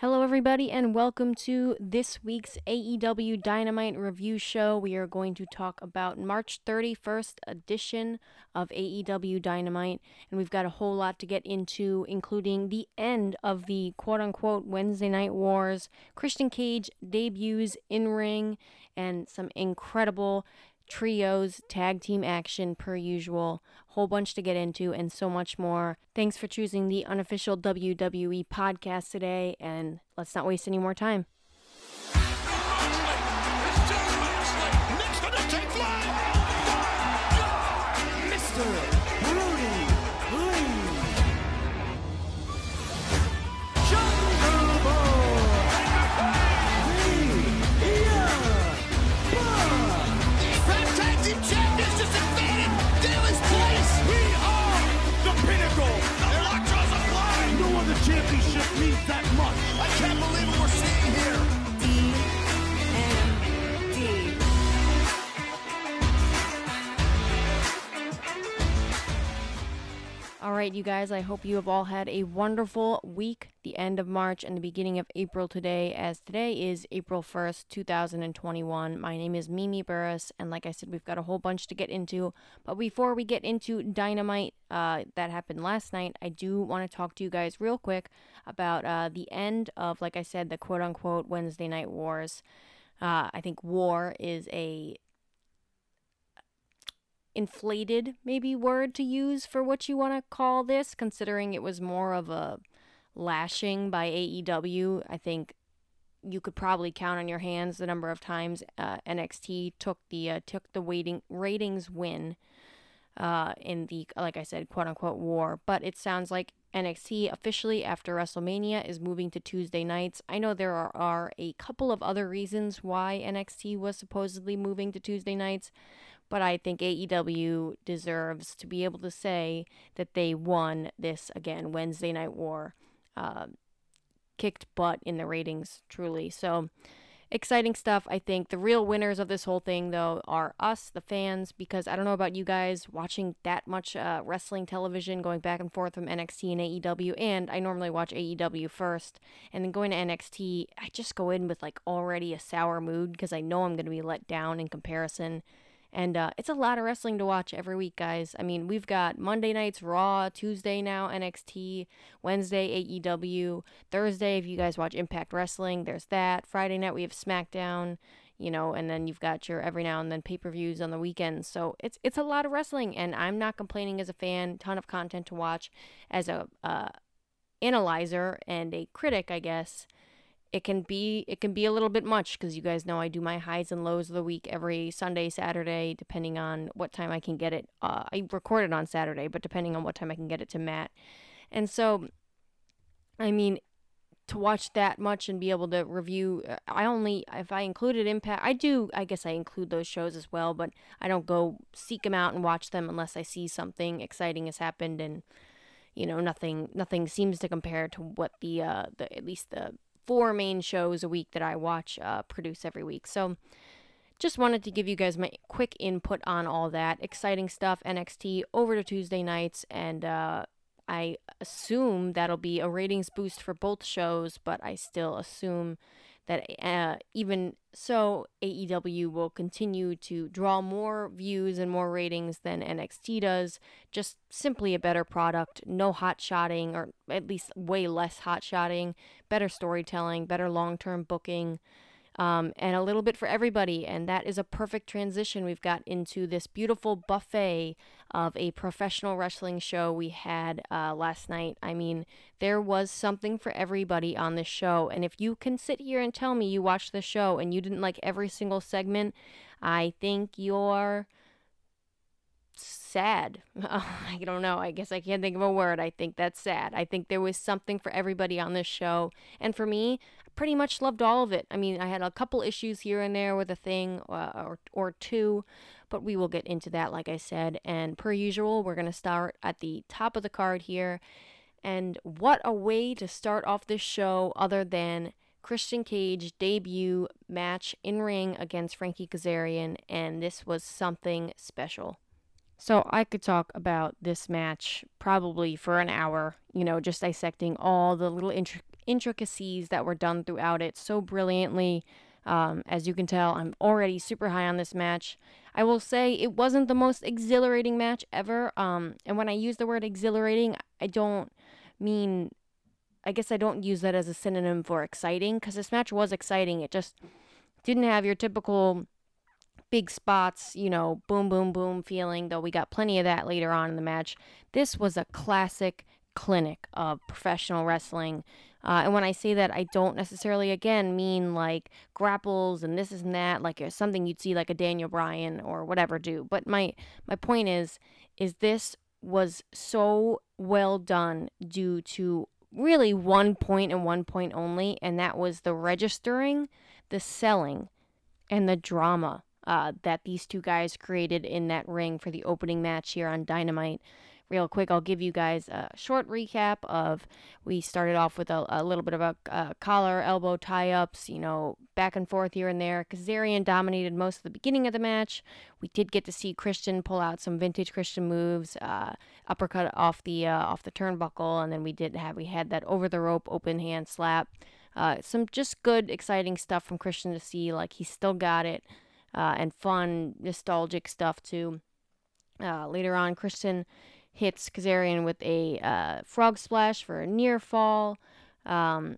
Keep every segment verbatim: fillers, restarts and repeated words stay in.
Hello, everybody, and welcome to this week's A E W Dynamite Review Show. We are going to talk about March thirty-first edition of A E W Dynamite, and we've got a whole lot to get into, including the end of the quote-unquote Wednesday Night Wars, Christian Cage debuts in-ring, and some incredible trios, tag team action per usual, whole bunch to get into, and so much more. Thanks for choosing the unofficial W W E podcast today, and let's not waste any more time. Championship means that much. I can't believe what we're seeing here. D M D. All right, you guys, I hope you have all had a wonderful week, the end of March and the beginning of April today, as today is April first, two thousand twenty-one. My name is Mimi Burris, and like I said, we've got a whole bunch to get into. But before we get into Dynamite uh, that happened last night, I do want to talk to you guys real quick about uh, the end of, like I said, the quote-unquote Wednesday Night Wars. Uh, I think war is a inflated maybe word to use for what you want to call this, considering it was more of a lashing by A E W. I think you could probably count on your hands the number of times uh, N X T took the uh, took the waiting ratings win uh, in the, like I said, quote unquote war. But it sounds like N X T officially after WrestleMania is moving to Tuesday nights. I know there are, are a couple of other reasons why N X T was supposedly moving to Tuesday nights, but I think A E W deserves to be able to say that they won this, again, Wednesday Night War. Uh, kicked butt in the ratings, truly. So, exciting stuff. I think the real winners of this whole thing, though, are us, the fans, because I don't know about you guys watching that much uh, wrestling television, going back and forth from N X T and A E W, and I normally watch A E W first, and then going to N X T, I just go in with, like, already a sour mood, because I know I'm going to be let down in comparison. And uh, it's a lot of wrestling to watch every week, guys. I mean, we've got Monday nights Raw, Tuesday now N X T, Wednesday A E W, Thursday if you guys watch Impact Wrestling, there's that. Friday night we have SmackDown, you know, and then you've got your every now and then pay-per-views on the weekends. So it's it's a lot of wrestling, and I'm not complaining as a fan. Ton of content to watch. As a uh, analyzer and a critic, I guess, It can be it can be a little bit much, because you guys know I do my highs and lows of the week every Sunday, Saturday, depending on what time I can get it. Uh, I record it on Saturday, but depending on what time I can get it to Matt. And so, I mean, to watch that much and be able to review, I only, if I included Impact, I do, I guess I include those shows as well, but I don't go seek them out and watch them unless I see something exciting has happened, and, you know, nothing nothing seems to compare to what the, uh, the at least the four main shows a week that I watch uh, produce every week. So just wanted to give you guys my quick input on all that. Exciting stuff, N X T over to Tuesday nights, and uh, I assume that'll be a ratings boost for both shows, but I still assume that uh, even so, A E W will continue to draw more views and more ratings than N X T does. Just simply a better product, no hot-shotting, or at least way less hot-shotting, better storytelling, better long-term booking, um, and a little bit for everybody. And that is a perfect transition. We've got into this beautiful buffet of a professional wrestling show we had uh, last night. I mean, there was something for everybody on this show. And if you can sit here and tell me you watched the show and you didn't like every single segment, I think you're sad. I don't know. I guess I can't think of a word. I think that's sad. I think there was something for everybody on this show. And for me, I pretty much loved all of it. I mean, I had a couple issues here and there with a thing uh, or, or two, but we will get into that, like I said. And per usual, we're going to start at the top of the card here. And what a way to start off this show other than Christian Cage debut match in ring against Frankie Kazarian, and this was something special. So I could talk about this match probably for an hour, you know, just dissecting all the little intri- intricacies that were done throughout it so brilliantly. Um, as you can tell, I'm already super high on this match. I will say it wasn't the most exhilarating match ever. Um, and when I use the word exhilarating, I don't mean, I guess I don't use that as a synonym for exciting, because this match was exciting. It just didn't have your typical big spots, you know, boom, boom, boom feeling, though we got plenty of that later on in the match. This was a classic clinic of professional wrestling. Uh, and when I say that, I don't necessarily, again, mean like grapples and this and that, like something you'd see like a Daniel Bryan or whatever do. But my my point is, is this was so well done due to really one point and one point only, and that was the registering, the selling, and the drama uh, that these two guys created in that ring for the opening match here on Dynamite. Real quick, I'll give you guys a short recap of, we started off with a, a little bit of a uh, collar, elbow tie-ups, you know, back and forth here and there. Kazarian dominated most of the beginning of the match. We did get to see Christian pull out some vintage Christian moves, uh, uppercut off the uh, off the turnbuckle, and then we did have we had that over the rope open hand slap. Uh, some just good, exciting stuff from Christian to see. Like, he still got it, uh, and fun, nostalgic stuff too. Uh, later on, Christian hits Kazarian with a uh, frog splash for a near fall. Um,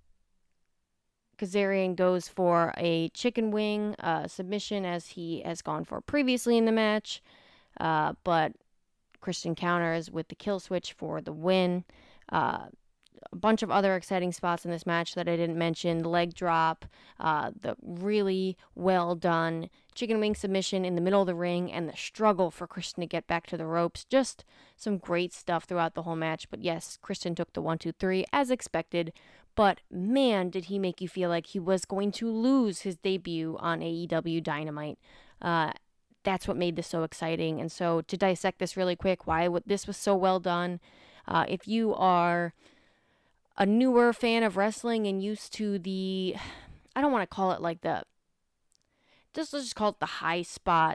Kazarian goes for a chicken wing uh, submission, as he has gone for previously in the match. Uh, but Christian counters with the kill switch for the win. Uh, a bunch of other exciting spots in this match that I didn't mention. The leg drop, uh, the really well done chicken wing submission in the middle of the ring, and the struggle for Christian to get back to the ropes. Just some great stuff throughout the whole match. But yes, Christian took the one, two, three as expected. But man, did he make you feel like he was going to lose his debut on A E W Dynamite. Uh, that's what made this so exciting. And so to dissect this really quick, why this was so well done. Uh, if you are a newer fan of wrestling and used to the, I don't want to call it like the, just let's just call it the high spot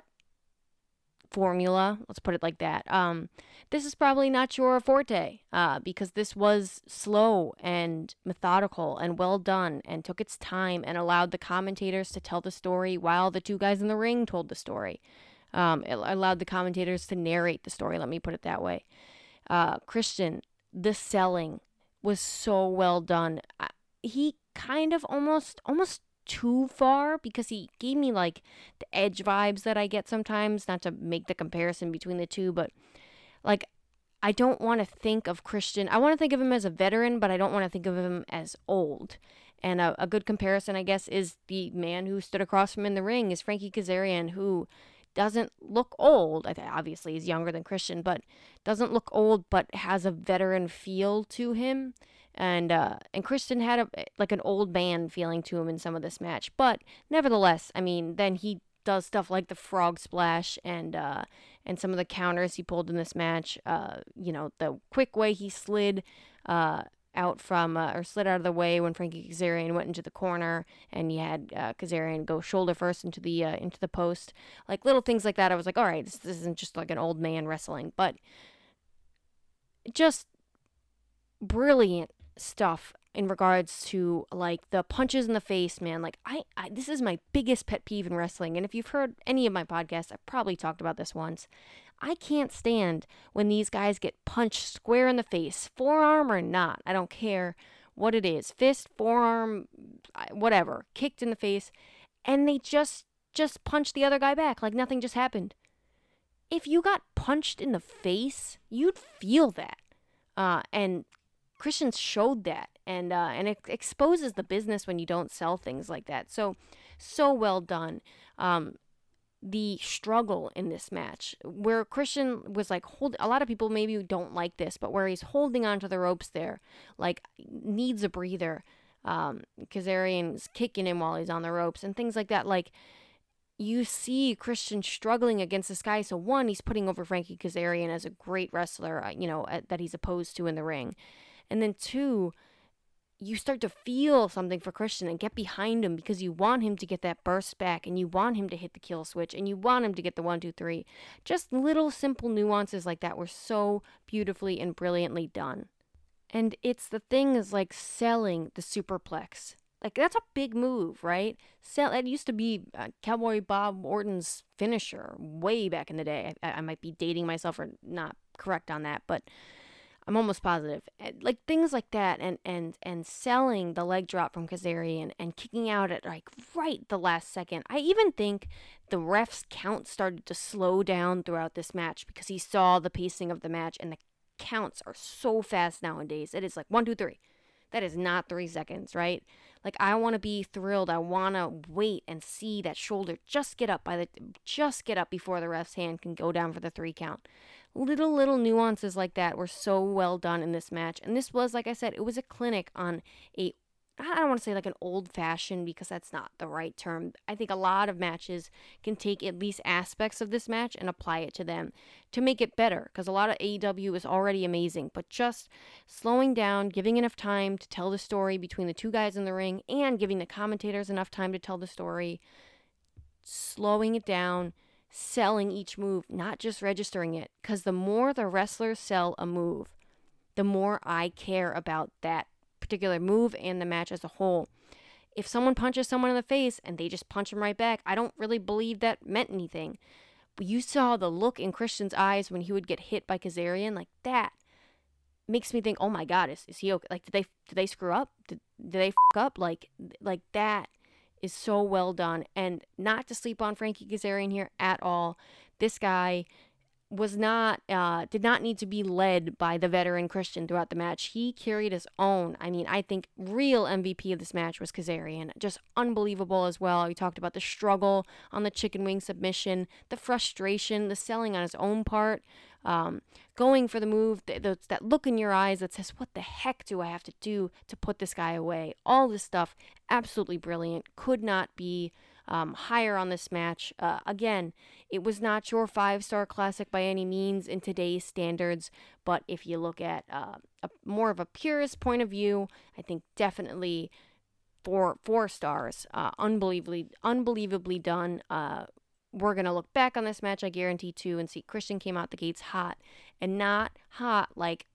formula. Let's put it like that. Um, this is probably not your forte, uh, because this was slow and methodical and well done and took its time and allowed the commentators to tell the story while the two guys in the ring told the story. Um, it allowed the commentators to narrate the story. Let me put it that way. Uh, Christian, the selling was so well done. He kind of almost almost too far, because he gave me like the Edge vibes that I get sometimes, not to make the comparison between the two, but like, I don't want to think of Christian, I want to think of him as a veteran, but I don't want to think of him as old. And a, a good comparison, I guess, is the man who stood across from him in the ring is Frankie Kazarian, who doesn't look old. I think obviously he's younger than Christian, but doesn't look old, but has a veteran feel to him. And uh, and Christian had a like an old man feeling to him in some of this match. But nevertheless, I mean, then he does stuff like the frog splash and uh, and some of the counters he pulled in this match. Uh, you know, the quick way he slid uh, out from, uh, or slid out of the way when Frankie Kazarian went into the corner, and you had uh, Kazarian go shoulder first into the uh, into the post. Like little things like that. I was like, all right, this, this isn't just like an old man wrestling, but just brilliant stuff in regards to like the punches in the face, man. Like I, I this is my biggest pet peeve in wrestling, and if you've heard any of my podcasts, I've probably talked about this once. I can't stand when these guys get punched square in the face, forearm or not, I don't care what it is, fist, forearm, whatever, kicked in the face, and they just just punch the other guy back like nothing just happened. If you got punched in the face, you'd feel that. Uh, and Christian showed that, and uh, and it exposes the business when you don't sell things like that. So, so well done. Um, the struggle in this match, where Christian was like, hold. A lot of people maybe don't like this, but where he's holding onto the ropes there, like needs a breather. Um, Kazarian's kicking him while he's on the ropes and things like that. Like, you see Christian struggling against this guy. So one, he's putting over Frankie Kazarian as a great wrestler, you know, that he's opposed to in the ring. And then two, you start to feel something for Christian and get behind him, because you want him to get that burst back, and you want him to hit the kill switch, and you want him to get the one, two, three. Just little simple nuances like that were so beautifully and brilliantly done. And it's the thing is like selling the superplex. Like, that's a big move, right? Sell, that used to be uh, Cowboy Bob Orton's finisher way back in the day. I, I might be dating myself or not correct on that, but I'm almost positive. Like, things like that, and, and, and selling the leg drop from Kazarian and kicking out at, like, right the last second. I even think the ref's count started to slow down throughout this match because he saw the pacing of the match, and the counts are so fast nowadays. It is like one, two, three. That is not three seconds, right? Like, I want to be thrilled. I want to wait and see that shoulder just get up by the just get up before the ref's hand can go down for the three count. Little little nuances like that were so well done in this match, and this was, like I said, it was a clinic on a, I don't want to say like an old-fashioned, because that's not the right term. I think a lot of matches can take at least aspects of this match and apply it to them to make it better, because a lot of A E W is already amazing, but just slowing down, giving enough time to tell the story between the two guys in the ring, and giving the commentators enough time to tell the story, slowing it down, selling each move, not just registering it, because the more the wrestlers sell a move, the more I care about that particular move and the match as a whole. If someone punches someone in the face and they just punch them right back, I don't really believe that meant anything. But you saw the look in Christian's eyes when he would get hit by Kazarian, like that makes me think, oh my God, is, is he okay? Like, did they did they screw up? Did, did they f up? Like, like that is so well done. And not to sleep on Frankie Kazarian here at all. This guy was not, uh, did not need to be led by the veteran Christian throughout the match. He carried his own. I mean, I think real M V P of this match was Kazarian. Just unbelievable as well. We talked about the struggle on the chicken wing submission, the frustration, the selling on his own part, um, going for the move, th- th- that look in your eyes that says, what the heck do I have to do to put this guy away? All this stuff, absolutely brilliant. Could not be Um, higher on this match. Uh, again, it was not your five-star classic by any means in today's standards, but if you look at uh, a more of a purist point of view, I think definitely four four stars. Uh, unbelievably, unbelievably done. Uh, we're gonna look back on this match, I guarantee, too, and see Christian came out the gates hot, and not hot like.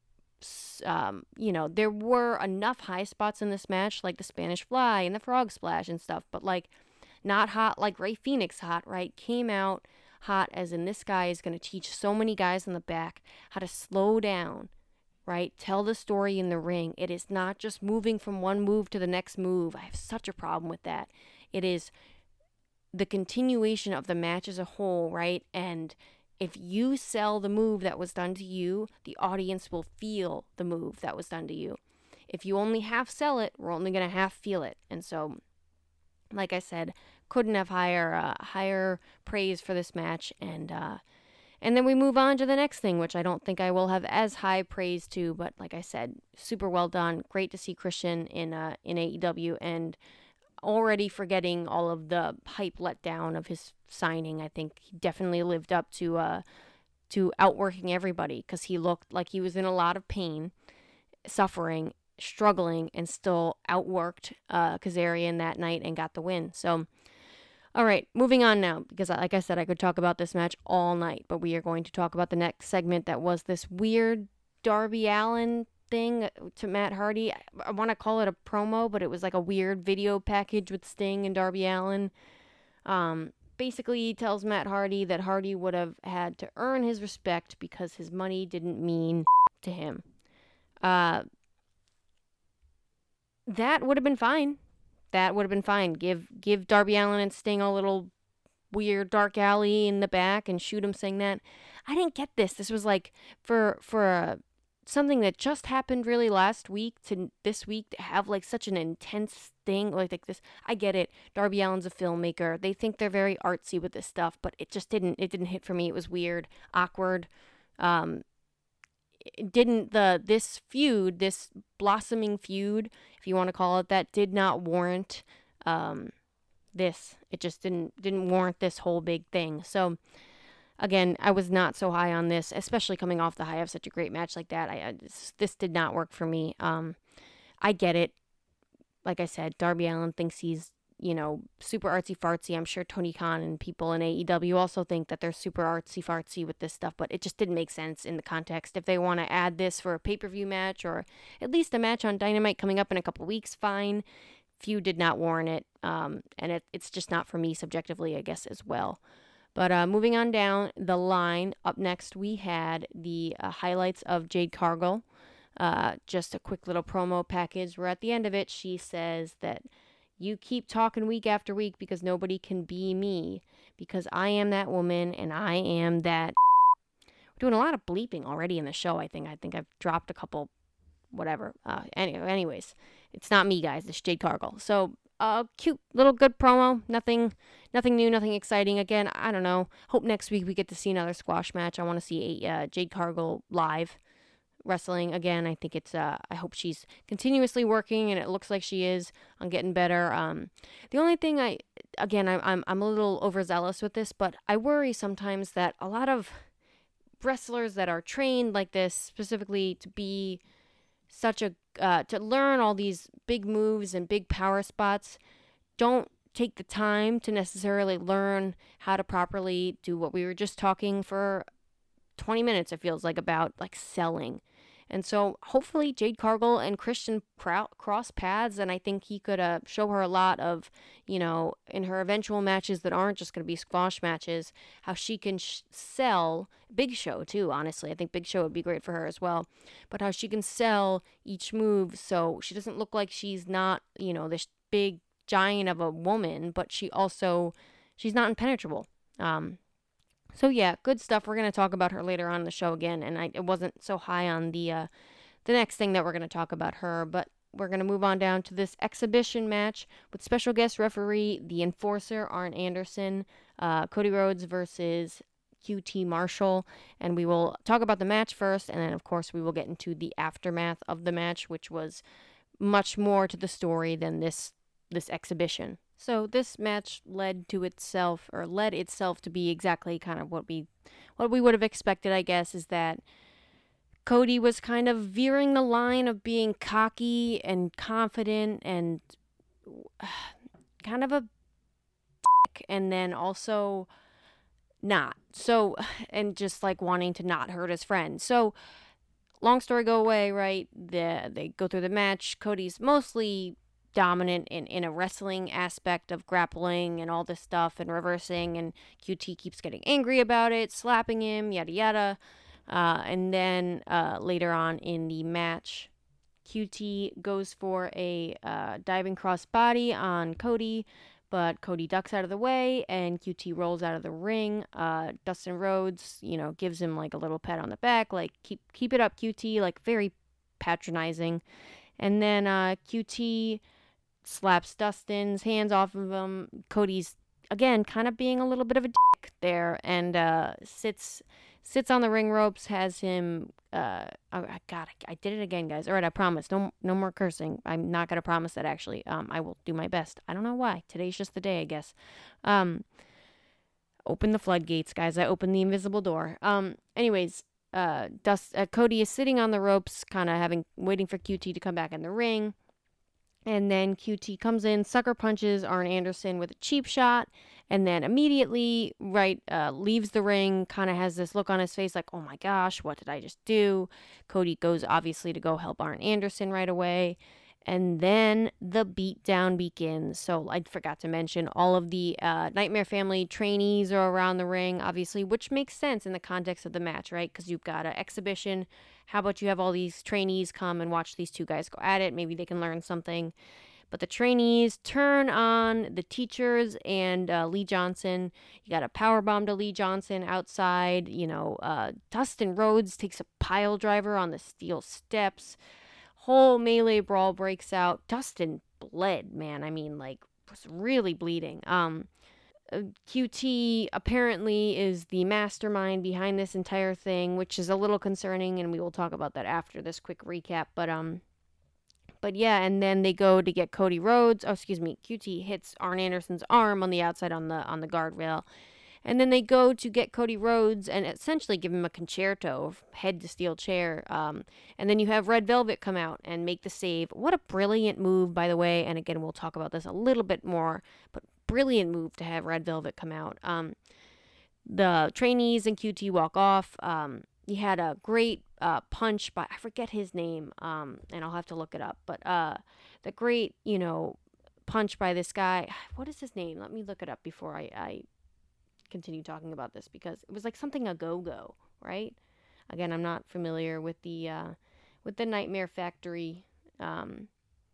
Um, you know, there were enough high spots in this match, like the Spanish Fly and the Frog Splash and stuff, but like. Not hot like Ray Phoenix hot, right? Came out hot as in this guy is going to teach so many guys in the back how to slow down, right? Tell the story in the ring. It is not just moving from one move to the next move. I have such a problem with that. It is the continuation of the match as a whole, right? And if you sell the move that was done to you, the audience will feel the move that was done to you. If you only half sell it, we're only going to half feel it. And so, like I said, couldn't have higher uh, higher praise for this match, and uh, and then we move on to the next thing, which I don't think I will have as high praise to, but like I said, super well done. Great to see Christian in uh, in A E W, and already forgetting all of the hype letdown of his signing. I think he definitely lived up to uh, to outworking everybody, because he looked like he was in a lot of pain, suffering, struggling, and still outworked uh, Kazarian that night and got the win. So, all right, moving on now, because like I said, I could talk about this match all night, but we are going to talk about the next segment that was this weird Darby Allin thing to Matt Hardy. I, I want to call it a promo, but it was like a weird video package with Sting and Darby Allin. Um, basically, he tells Matt Hardy that Hardy would have had to earn his respect because his money didn't mean to him. Uh, That would have been fine. That would have been fine. Give give Darby Allin and Sting a little weird dark alley in the back and shoot him saying that. I didn't get this. This was like for for uh, something that just happened really last week to this week to have like such an intense thing like, like this. I get it. Darby Allin's a filmmaker. They think they're very artsy with this stuff, but it just didn't. It didn't hit for me. It was weird, awkward. Um, didn't the this feud, this blossoming feud, if you want to call it that, did not warrant um this. It just didn't didn't warrant this whole big thing. So again, I was not so high on this, especially coming off the high of such a great match like that. I, I this, this did not work for me. Um, I get it. Like I said, Darby Allin thinks he's you know, super artsy fartsy. I'm sure Tony Khan and people in A E W also think that they're super artsy fartsy with this stuff, but it just didn't make sense in the context. If they want to add this for a pay-per-view match or at least a match on Dynamite coming up in a couple weeks, fine. Feud did not warrant it, um, and it, it's just not for me subjectively, I guess, as well. But uh, moving on down the line, up next we had the uh, highlights of Jade Cargill. Uh, just a quick little promo package where at the end of it she says that you keep talking week after week because nobody can be me, because I am that woman and I am that. We're doing a lot of bleeping already in the show, I think. I think I've dropped a couple, whatever. Uh, anyway, anyways, it's not me, guys. It's Jade Cargill. So, uh, cute little good promo. Nothing, nothing new, nothing exciting. Again, I don't know. Hope next week we get to see another squash match. I want to see a, uh, Jade Cargill live wrestling again. I think it's, uh, I hope she's continuously working, and it looks like she is on getting better. Um, the only thing I, again, I, I'm, I'm a little overzealous with this, but I worry sometimes that a lot of wrestlers that are trained like this specifically to be such a uh, to learn all these big moves and big power spots don't take the time to necessarily learn how to properly do what we were just talking for twenty minutes, it feels like, about like selling. And so hopefully Jade Cargill and Christian cross paths, and I think he could uh, show her a lot of, you know, in her eventual matches that aren't just going to be squash matches, how she can sh- sell, Big Show too, honestly. I think Big Show would be great for her as well. But how she can sell each move so she doesn't look like she's not, you know, this big giant of a woman, but she also, she's not impenetrable. Um, So yeah, good stuff. We're going to talk about her later on in the show again, and I it wasn't so high on the uh, the next thing that we're going to talk about her, but we're going to move on down to this exhibition match with special guest referee, the Enforcer, Arn Anderson, uh, Cody Rhodes versus Q T Marshall, and we will talk about the match first, and then of course we will get into the aftermath of the match, which was much more to the story than this this exhibition. So this match led to itself, or led itself to be exactly kind of what we what we would have expected, I guess, is that Cody was kind of veering the line of being cocky and confident and uh, kind of a dick, and then also not. So, and just like wanting to not hurt his friend. So, long story go away, right? The, they go through the match. Cody's mostly dominant in, in a wrestling aspect of grappling and all this stuff and reversing, and Q T keeps getting angry about it, slapping him, yada yada. Uh, and then uh, later on in the match, Q T goes for a uh, diving crossbody on Cody, but Cody ducks out of the way, and Q T rolls out of the ring. Uh, Dustin Rhodes, you know, gives him like a little pat on the back, like keep keep it up, Q T, like very patronizing. And then uh, Q T slaps Dustin's hands off of him. Cody's again kind of being a little bit of a dick there, and uh, sits sits on the ring ropes, has him. Uh, oh, God, I, I did it again, guys. All right, I promise. No, no more cursing. I'm not gonna promise that actually. Um, I will do my best. I don't know why. Today's just the day, I guess. Um, open the floodgates, guys. I opened the invisible door. Um, anyways, uh, Dust, uh, Cody is sitting on the ropes, kind of having waiting for Q T to come back in the ring. And then Q T comes in, sucker punches Arn Anderson with a cheap shot, and then immediately, right, uh, leaves the ring, kind of has this look on his face like, oh my gosh, what did I just do? Cody goes, obviously, to go help Arn Anderson right away. And then the beatdown begins. So I forgot to mention, all of the uh, Nightmare Family trainees are around the ring, obviously, which makes sense in the context of the match, right? Because you've got an exhibition. How about you have all these trainees come and watch these two guys go at it? Maybe they can learn something. But the trainees turn on the teachers and uh, Lee Johnson. You got a powerbomb to Lee Johnson outside. You know, uh, Dustin Rhodes takes a pile driver on the steel steps. Whole melee brawl breaks out. Dustin bled, man. I mean, like, was really bleeding. Um, uh, Q T apparently is the mastermind behind this entire thing, which is a little concerning, and we will talk about that after this quick recap. But um, but yeah, and then they go to get Cody Rhodes. Oh, excuse me. Q T hits Arn Anderson's arm on the outside on the on the guardrail, And then they go to get Cody Rhodes and essentially give him a concerto, head to steel chair. Um, and then you have Red Velvet come out and make the save. What a brilliant move, by the way. And again, we'll talk about this a little bit more, but brilliant move to have Red Velvet come out. Um, the trainees and Q T walk off. Um, he had a great uh, punch by, I forget his name, um, and I'll have to look it up. But uh, the great, you know, punch by this guy. What is his name? Let me look it up before I, I continue talking about this, because it was like something a go-go, right? Again, I'm not familiar with the uh, with the Nightmare Factory. Um,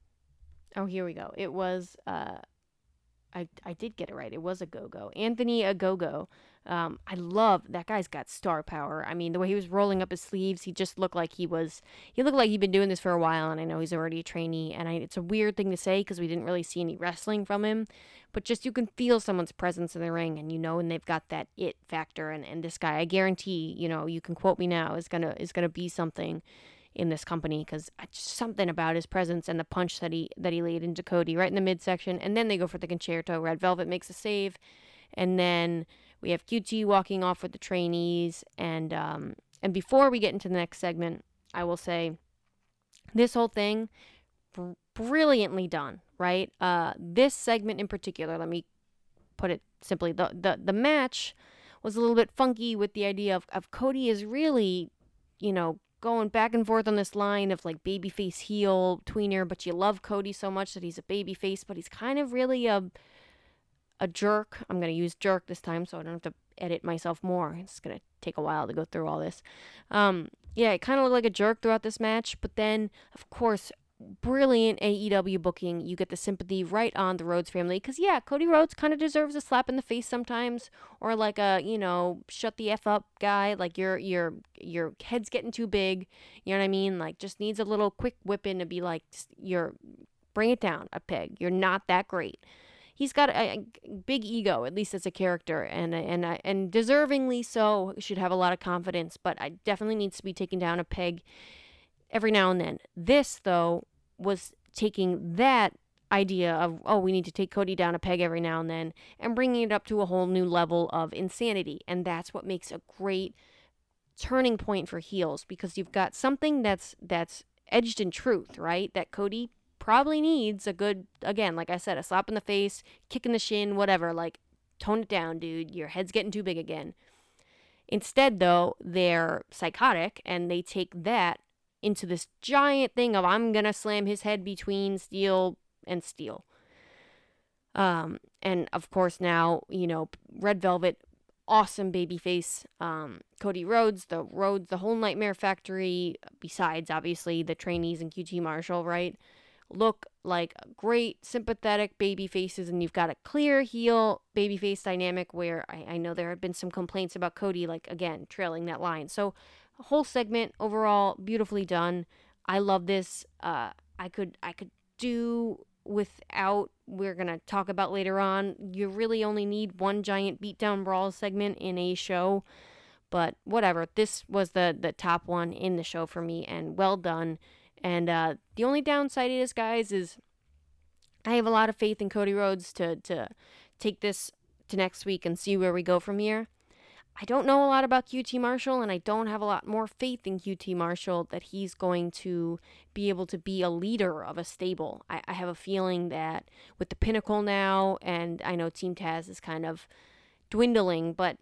oh, here we go. It was, uh, I, I did get it right. It was a go-go. Anthony Ogogo. Um, I love, that guy's got star power. I mean, the way he was rolling up his sleeves, he just looked like he was, he looked like he'd been doing this for a while, and I know he's already a trainee, and I, it's a weird thing to say because we didn't really see any wrestling from him, but just you can feel someone's presence in the ring, and you know, and they've got that it factor, and, and this guy, I guarantee, you know, you can quote me now, is gonna, is gonna be something in this company, because something about his presence and the punch that he, that he laid into Cody right in the midsection, and then they go for the concerto. Red Velvet makes a save, and then we have Q T walking off with the trainees, and um, and before we get into the next segment, I will say this whole thing, br- brilliantly done, right? Uh, this segment in particular, let me put it simply, the, the, the match was a little bit funky with the idea of, of Cody is really, you know, going back and forth on this line of like babyface heel tweener, but you love Cody so much that he's a babyface, but he's kind of really a a jerk. I'm going to use jerk this time so I don't have to edit myself more. It's going to take a while to go through all this. Um, yeah, it kind of looked like a jerk throughout this match, but then, of course, brilliant A E W booking. You get the sympathy right on the Rhodes family, because, yeah, Cody Rhodes kind of deserves a slap in the face sometimes, or like a, you know, shut the F up guy, like your your your head's getting too big, you know what I mean? Like, just needs a little quick whip in to be like, you're, bring it down a peg. You're not that great. He's got a, a big ego, at least as a character, and and and deservingly so. Should have a lot of confidence, but I definitely needs to be taken down a peg every now and then. This, though, was taking that idea of, oh, we need to take Cody down a peg every now and then, and bringing it up to a whole new level of insanity, and that's what makes a great turning point for heels, because you've got something that's that's edged in truth, right? That Cody probably needs a good, again, like I said, a slap in the face, kick in the shin, whatever, like, tone it down, dude, your head's getting too big again. Instead, though, they're psychotic, and they take that into this giant thing of, I'm gonna slam his head between steel and steel. Um, and, of course, now, you know, Red Velvet, awesome babyface, um, Cody Rhodes, the Rhodes, the whole Nightmare Factory, besides, obviously, the trainees and Q T Marshall, right? Look like great sympathetic baby faces, and you've got a clear heel babyface dynamic where I, I know there have been some complaints about Cody, like, again, trailing that line. So a whole segment overall beautifully done. I love this. Uh, I could I could do without, we're going to talk about later on, you really only need one giant beatdown brawl segment in a show, but whatever. This was the, the top one in the show for me, and well done. And uh, the only downside is, guys, is I have a lot of faith in Cody Rhodes to, to take this to next week and see where we go from here. I don't know a lot about Q T Marshall, and I don't have a lot more faith in Q T Marshall that he's going to be able to be a leader of a stable. I, I have a feeling that with the Pinnacle now, and I know Team Taz is kind of dwindling, but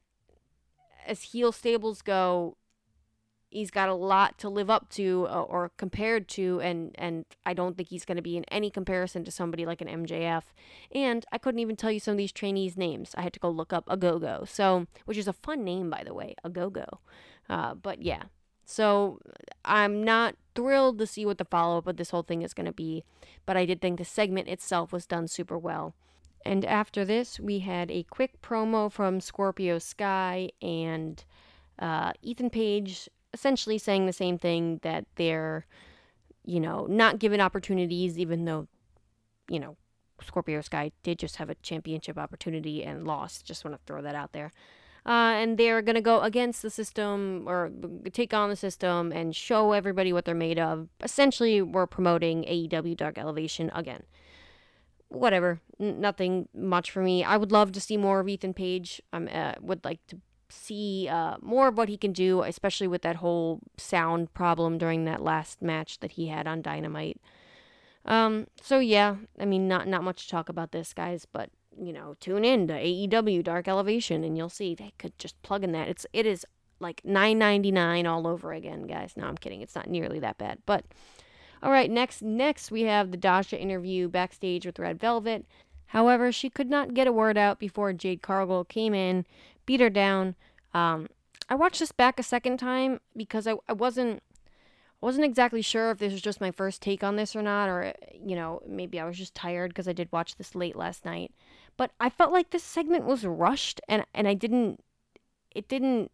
as heel stables go, he's got a lot to live up to, uh, or compared to, and, and I don't think he's going to be in any comparison to somebody like an M J F. And I couldn't even tell you some of these trainees' names. I had to go look up Ogogo, so, which is a fun name, by the way, Ogogo. Uh, but yeah, so I'm not thrilled to see what the follow-up of this whole thing is going to be, but I did think the segment itself was done super well. And after this, we had a quick promo from Scorpio Sky and uh, Ethan Page, essentially saying the same thing, that they're, you know, not given opportunities, even though, you know, Scorpio Sky did just have a championship opportunity and lost. Just want to throw that out there. Uh, and they're going to go against the system, or take on the system, and show everybody what they're made of. Essentially, we're promoting A E W Dark Elevation again. whatever. N- nothing much for me. I would love to see more of Ethan Page. I um, uh, would like to see uh, more of what he can do, especially with that whole sound problem during that last match that he had on Dynamite. Um, so yeah, I mean, not not much to talk about this, guys, but you know, tune in to A E W Dark Elevation and you'll see they could just plug in that. It's it is like nine ninety-nine all over again, guys. No, I'm kidding. It's not nearly that bad. But all right, next next we have the Dasha interview backstage with Red Velvet. However, she could not get a word out before Jade Cargill came in, beat her down. Um, I watched this back a second time because I, I wasn't I wasn't exactly sure if this was just my first take on this or not, or, you know, maybe I was just tired because I did watch this late last night. But I felt like this segment was rushed, and, and I didn't, it didn't,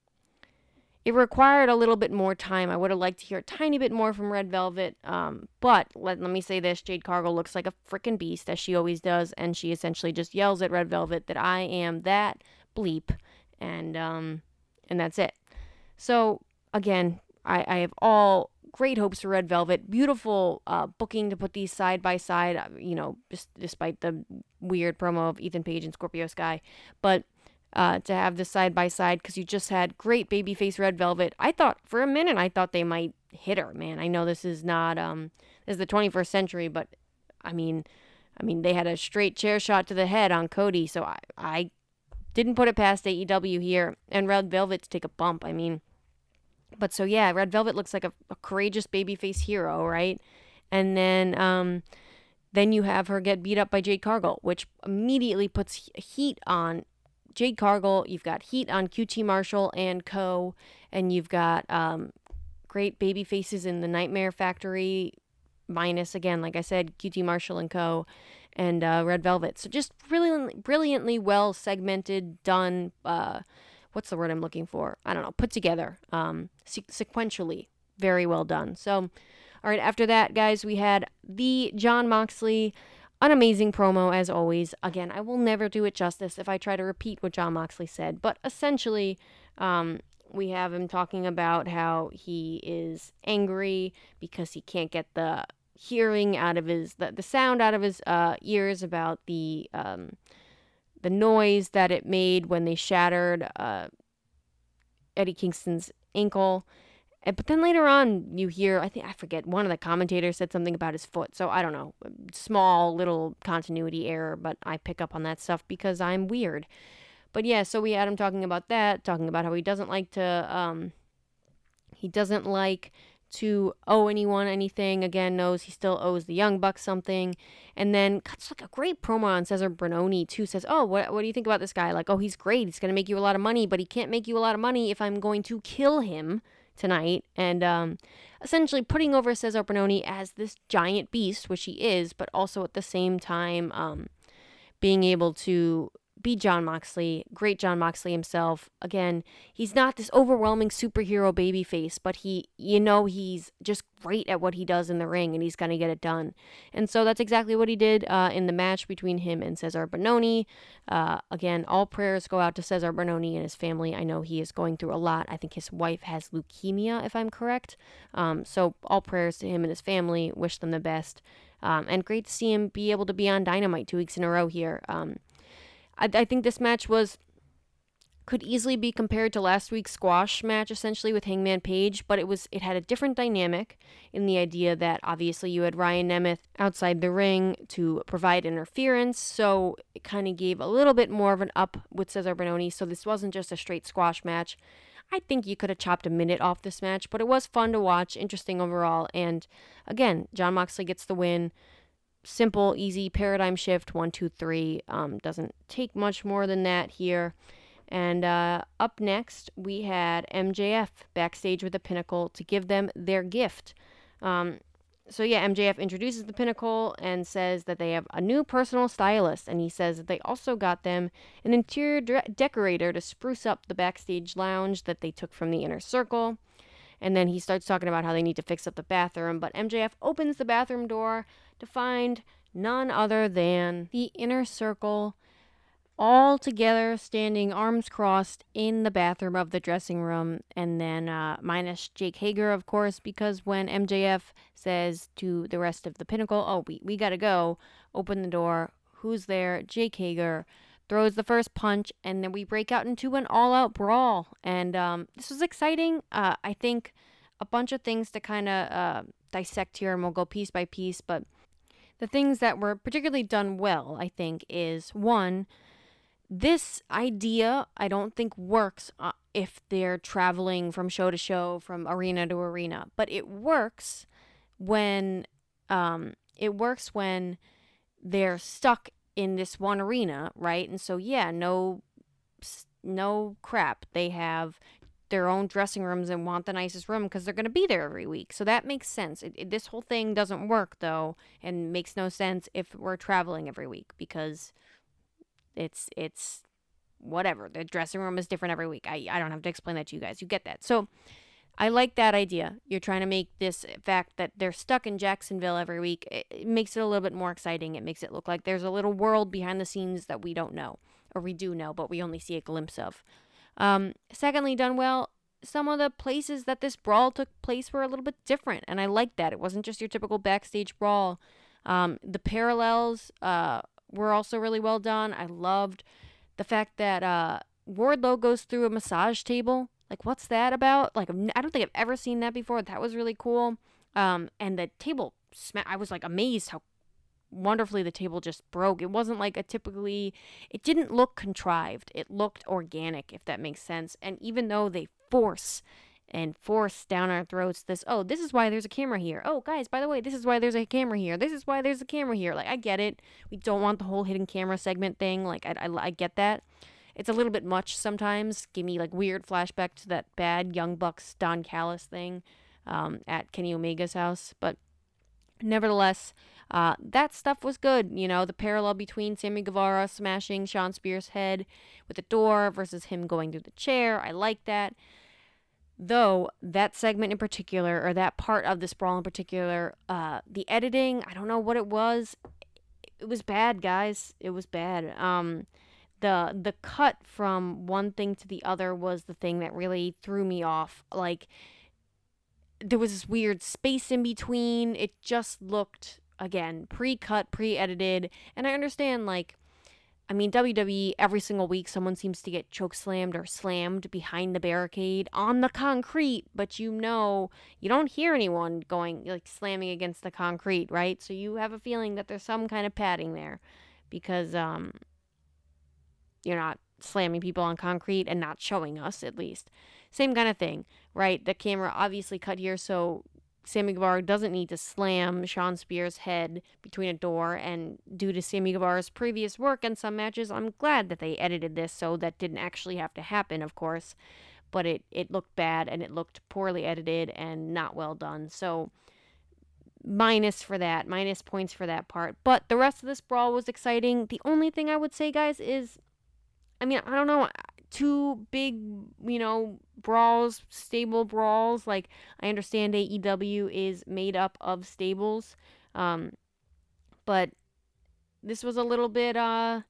it required a little bit more time. I would have liked to hear a tiny bit more from Red Velvet, um, but let, let me say this, Jade Cargill looks like a freaking beast, as she always does, and she essentially just yells at Red Velvet that I am that bleep, and, um, and that's it. So, again, I, I have all great hopes for Red Velvet. Beautiful uh, booking to put these side by side, you know, just despite the weird promo of Ethan Page and Scorpio Sky. But uh, to have this side by side, because you just had great babyface Red Velvet. I thought, for a minute, I thought they might hit her, man. I know this is not, um, this is the twenty-first century, but I mean, I mean, they had a straight chair shot to the head on Cody, so I, I didn't put it past A E W here. And Red Velvet to take a bump, I mean. But so, yeah, Red Velvet looks like a, a courageous babyface hero, right? And then um, then you have her get beat up by Jade Cargill, which immediately puts heat on Jade Cargill. You've got heat on Q T Marshall and Co. And you've got um, great babyfaces in the Nightmare Factory, minus, again, like I said, Q T Marshall and Co. and uh, Red Velvet. So just brilliantly, brilliantly well segmented, done, uh what's the word I'm looking for? I don't know. Put together, um, se- sequentially, very well done. So, all right. After that, guys, we had the Jon Moxley, an amazing promo as always. Again, I will never do it justice if I try to repeat what Jon Moxley said, but essentially, um, we have him talking about how he is angry because he can't get the hearing out of his the, the sound out of his uh, ears about the um, the noise that it made when they shattered uh, Eddie Kingston's ankle. And, but then later on, you hear, I think, I forget, one of the commentators said something about his foot. So I don't know, small little continuity error, but I pick up on that stuff because I'm weird. But yeah, so we had him talking about that, talking about how he doesn't like to, um, he doesn't like to owe anyone anything. Again, knows he still owes the Young Bucks something. And then cuts like a great promo on Cesar Bononi too. Says, oh, what, what do you think about this guy? Like, oh, he's great. He's going to make you a lot of money, but he can't make you a lot of money if I'm going to kill him tonight. And um, essentially putting over Cesar Bononi as this giant beast, which he is, but also at the same time um, being able to be Jon Moxley, great Jon Moxley himself. Again, he's not this overwhelming superhero babyface, but he, you know, he's just great at what he does in the ring, and he's going to get it done. And so that's exactly what he did uh, in the match between him and Cesar Bononi. Uh, again, all prayers go out to Cesar Bononi and his family. I know he is going through a lot. I think his wife has leukemia, if I'm correct. Um, so all prayers to him and his family. Wish them the best. Um, and great to see him be able to be on Dynamite two weeks in a row here. Um, I, I think this match was could easily be compared to last week's squash match, essentially, with Hangman Page, but it was it had a different dynamic in the idea that obviously you had Ryan Nemeth outside the ring to provide interference, so it kind of gave a little bit more of an up with Cesar Bononi, so this wasn't just a straight squash match. I think you could have chopped a minute off this match, but it was fun to watch, interesting overall, and again, Jon Moxley gets the win. Simple, easy paradigm shift, one, two, three. Um, doesn't take much more than that here. And uh, up next, we had M J F backstage with the Pinnacle to give them their gift. Um, so yeah, M J F introduces the Pinnacle and says that they have a new personal stylist. And he says that they also got them an interior de- decorator to spruce up the backstage lounge that they took from the Inner Circle. And then he starts talking about how they need to fix up the bathroom. But M J F opens the bathroom door to find none other than the Inner Circle all together, standing arms crossed in the bathroom of the dressing room, and then uh, minus Jake Hager, of course, because when M J F says to the rest of the Pinnacle, oh, we, we gotta go, open the door, who's there? Jake Hager throws the first punch, and then we break out into an all-out brawl, and um, this was exciting. Uh, I think a bunch of things to kind of uh, dissect here, and we'll go piece by piece, but the things that were particularly done well, I think, is one, this idea, I don't think works uh, if they're traveling from show to show, from arena to arena. But it works when um, it works when they're stuck in this one arena, right? And so, yeah, no, no crap. They have their own dressing rooms and want the nicest room because they're going to be there every week. So that makes sense. It, it, this whole thing doesn't work, though, and makes no sense if we're traveling every week because It's, it's whatever. The dressing room is different every week. I, I don't have to explain that to you guys. You get that. So I like that idea. You're trying to make this fact that they're stuck in Jacksonville every week. It, it makes it a little bit more exciting. It makes it look like there's a little world behind the scenes that we don't know, or we do know, but we only see a glimpse of. Um, secondly, done well, some of the places that this brawl took place were a little bit different, and I like that. It wasn't just your typical backstage brawl. Um, the parallels, uh, were also really well done. I loved the fact that uh, Wardlow goes through a massage table. Like, what's that about? Like, I don't think I've ever seen that before. That was really cool. Um, and the table, sma- I was like amazed how wonderfully the table just broke. It wasn't like a typically, it didn't look contrived. It looked organic, if that makes sense. And even though they force and force down our throats this, oh, this is why there's a camera here. Oh, guys, by the way, this is why there's a camera here. This is why there's a camera here. Like, I get it. We don't want the whole hidden camera segment thing. Like, I, I, I get that. It's a little bit much sometimes. Give me, like, weird flashback to that bad Young Bucks Don Callis thing um, at Kenny Omega's house. But nevertheless, uh, that stuff was good. You know, the parallel between Sammy Guevara smashing Sean Spears' head with the door versus him going through the chair. I like that. Though, that segment in particular, or that part of this brawl in particular, uh, the editing, I don't know what it was. It was bad, guys. It was bad. Um, the the cut from one thing to the other was the thing that really threw me off. Like, there was this weird space in between. It just looked, again, pre-cut, pre-edited. And I understand, like, I mean, W W E, every single week, someone seems to get chokeslammed or slammed behind the barricade on the concrete, but you know, you don't hear anyone going, like, slamming against the concrete, right? So you have a feeling that there's some kind of padding there because um, you're not slamming people on concrete and not showing us, at least. Same kind of thing, right? The camera obviously cut here, so Sammy Guevara doesn't need to slam Sean Spears' head between a door, and due to Sammy Guevara's previous work in some matches, I'm glad that they edited this so that didn't actually have to happen, of course, but it, it looked bad, and it looked poorly edited and not well done, so minus for that, minus points for that part, but the rest of this brawl was exciting. The only thing I would say, guys, is, I mean, I don't know, two big, you know, brawls, stable brawls. Like, I understand A E W is made up of stables, um, but this was a little bit, uh,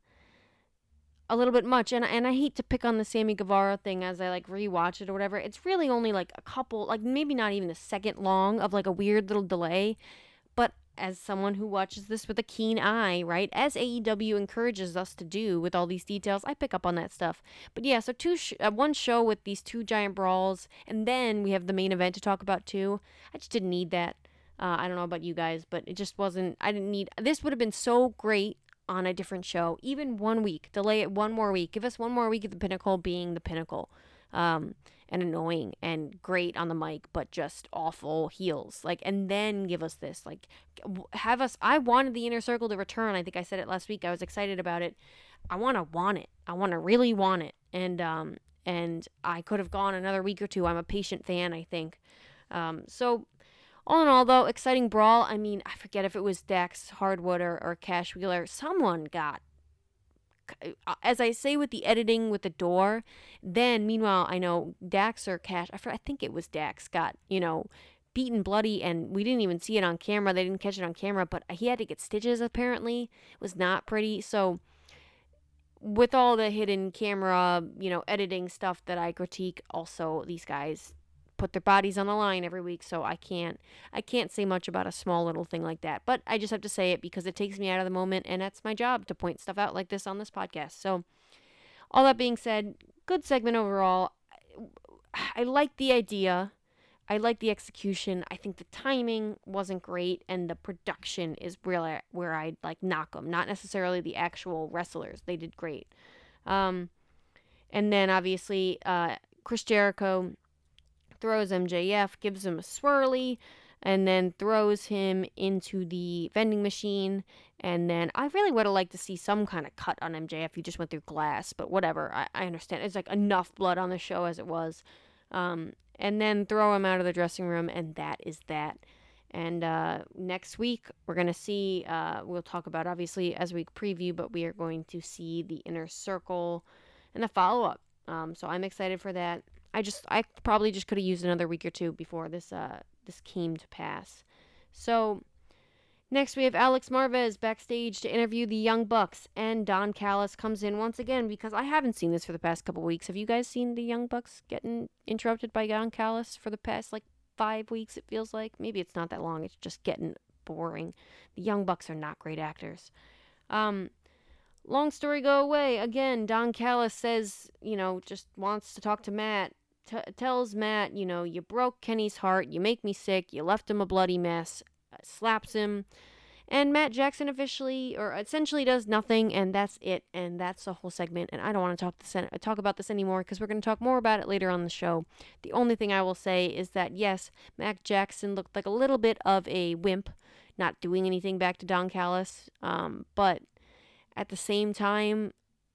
a little bit much. And and I hate to pick on the Sammy Guevara thing as I like rewatch it or whatever. It's really only like a couple, like maybe not even a second long of like a weird little delay. But as someone who watches this with a keen eye, right, as A E W encourages us to do with all these details, I pick up on that stuff. But yeah, so two sh- uh, one show with these two giant brawls, and then we have the main event to talk about too. I just didn't need that. Uh, I don't know about you guys, but it just wasn't, I didn't need, this would have been so great on a different show. Even one week, delay it one more week. Give us one more week of the Pinnacle being the Pinnacle. Um, and annoying and great on the mic, but just awful heels. Like, and then give us this. Like, have us. I wanted the Inner Circle to return. I think I said it last week. I was excited about it. I want to want it. I want to really want it. And um, and I could have gone another week or two. I'm a patient fan, I think. Um, so all in all, though, exciting brawl. I mean, I forget if it was Dax Hardwood or, or Cash Wheeler. Someone got, as I say with the editing with the door, then meanwhile, I know Dax or Cash, I, I think it was Dax, got, you know, beaten bloody, and we didn't even see it on camera. They didn't catch it on camera, but he had to get stitches, apparently. It was not pretty. So with all the hidden camera, you know, editing stuff that I critique, also these guys put their bodies on the line every week, so I can't I can't say much about a small little thing like that. But I just have to say it because it takes me out of the moment, and that's my job, to point stuff out like this on this podcast. So all that being said, good segment overall. I like the idea. I like the execution. I think the timing wasn't great, and the production is really where I like knock them. Not necessarily the actual wrestlers; they did great. Um, and then obviously, uh, Chris Jericho throws M J F, gives him a swirly, and then throws him into the vending machine. And then I really would have liked to see some kind of cut on M J F. He just went through glass, but whatever. I, I understand. It's like enough blood on the show as it was. Um, and then throw him out of the dressing room, and that is that. And uh, next week, we're going to see, uh, we'll talk about, obviously, as we preview, but we are going to see the Inner Circle and the follow-up. Um, so I'm excited for that. I just, I probably just could have used another week or two before this, uh, this came to pass. So next, we have Alex Marvez backstage to interview the Young Bucks, and Don Callis comes in once again because I haven't seen this for the past couple weeks. Have you guys seen the Young Bucks getting interrupted by Don Callis for the past, like, five weeks, it feels like? Maybe it's not that long. It's just getting boring. The Young Bucks are not great actors. Um, long story go away. Again, Don Callis says, you know, just wants to talk to Matt. T- tells Matt, you know, you broke Kenny's heart. You make me sick. You left him a bloody mess. Slaps him, and Matt Jackson officially, or essentially, does nothing, and that's it, and that's the whole segment. And I don't want to talk this talk about this anymore because we're going to talk more about it later on the show. The only thing I will say is that yes, Matt Jackson looked like a little bit of a wimp, not doing anything back to Don Callis, um, but at the same time,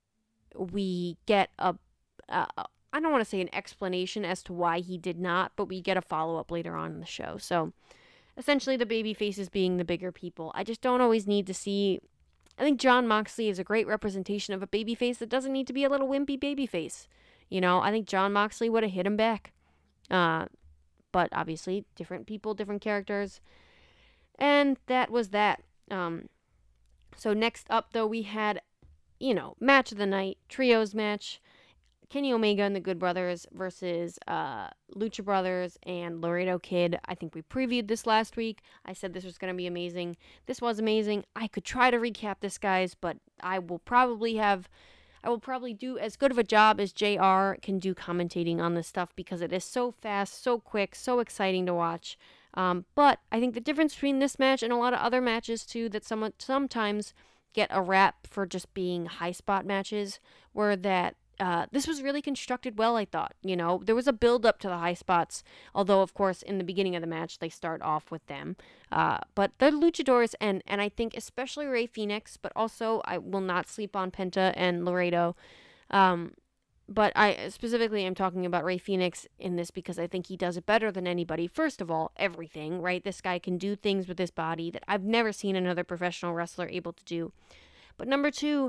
we get a, a I don't want to say an explanation as to why he did not, but we get a follow up later on in the show. So essentially, the baby faces being the bigger people. I just don't always need to see. I think Jon Moxley is a great representation of a baby face that doesn't need to be a little wimpy baby face. You know, I think Jon Moxley would have hit him back. Uh, but obviously, different people, different characters. And that was that. Um, so next up, though, we had, you know, match of the night, trios match. Kenny Omega and the Good Brothers versus uh, Lucha Brothers and Laredo Kid. I think we previewed this last week. I said this was going to be amazing. This was amazing. I could try to recap this, guys, but I will probably have, I will probably do as good of a job as J R can do commentating on this stuff because it is so fast, so quick, so exciting to watch. Um, but I think the difference between this match and a lot of other matches, too, that some, sometimes get a rap for just being high spot matches, were that Uh, this was really constructed well, I thought. You know, there was a build up to the high spots, although, of course, in the beginning of the match, they start off with them. Uh, but the luchadors, and, and I think especially Rey Fenix, but also I will not sleep on Penta and Laredo. Um, but I specifically am talking about Rey Fenix in this because I think he does it better than anybody. First of all, everything, right? This guy can do things with his body that I've never seen another professional wrestler able to do. But number two,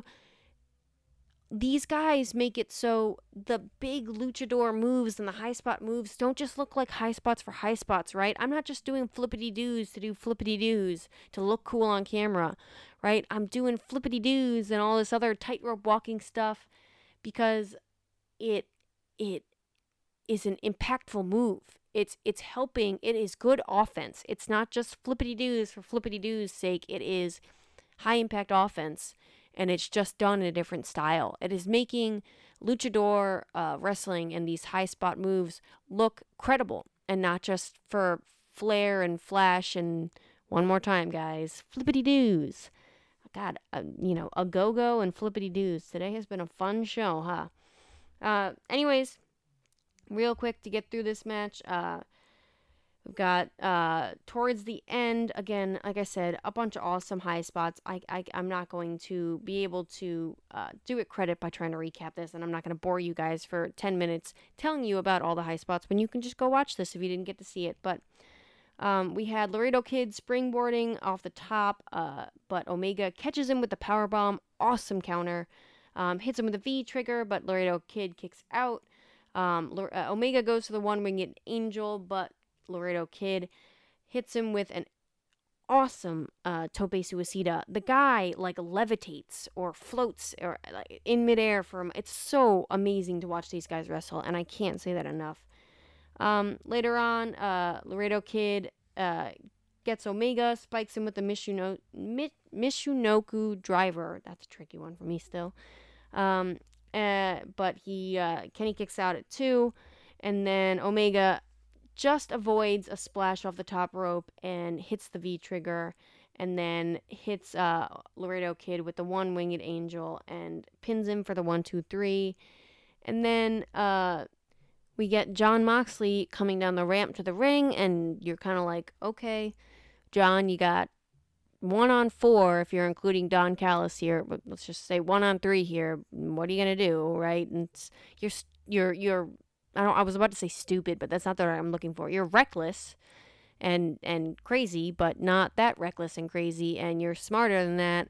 these guys make it so the big luchador moves and the high spot moves don't just look like high spots for high spots, right? I'm not just doing flippity-doos to do flippity-doos to look cool on camera, right? I'm doing flippity-doos and all this other tightrope walking stuff because it it is an impactful move. It's it's helping. It is good offense. It's not just flippity-doos for flippity-doos sake. It is high-impact offense. And it's just done in a different style. It is making luchador uh, wrestling and these high spot moves look credible and not just for flair and flash and one more time, guys, flippity doos. God, uh, you know, a go go and flippity doos. Today has been a fun show, huh? Uh, anyways, real quick to get through this match. Uh, We've got, uh, towards the end, again, like I said, a bunch of awesome high spots. I, I, I'm not going to be able to uh, do it credit by trying to recap this, and I'm not going to bore you guys for ten minutes telling you about all the high spots when you can just go watch this if you didn't get to see it. But um, we had Laredo Kid springboarding off the top, uh, but Omega catches him with the powerbomb. Awesome counter. Um, hits him with a V trigger, but Laredo Kid kicks out. Um, L- uh, Omega goes to the one-winged angel, but Laredo Kid hits him with an awesome uh, tope suicida. The guy like levitates or floats or like in midair from. It's so amazing to watch these guys wrestle, and I can't say that enough. Um, later on, uh, Laredo Kid uh, gets Omega, spikes him with the Mishuno- Mi- Mishunoku driver. That's a tricky one for me still. Um, uh, but he uh, Kenny kicks out at two, and then Omega just avoids a splash off the top rope and hits the V trigger, and then hits uh, Laredo Kid with the one winged angel and pins him for the one, two, three. And then uh, we get Jon Moxley coming down the ramp to the ring, and you're kind of like, okay, John, you got one on four if you're including Don Callis here, but let's just say one on three here. What are you gonna do, right? And it's, you're you're you're I don't I was about to say stupid, but that's not the word I'm looking for. You're reckless and and crazy, but not that reckless and crazy, and you're smarter than that.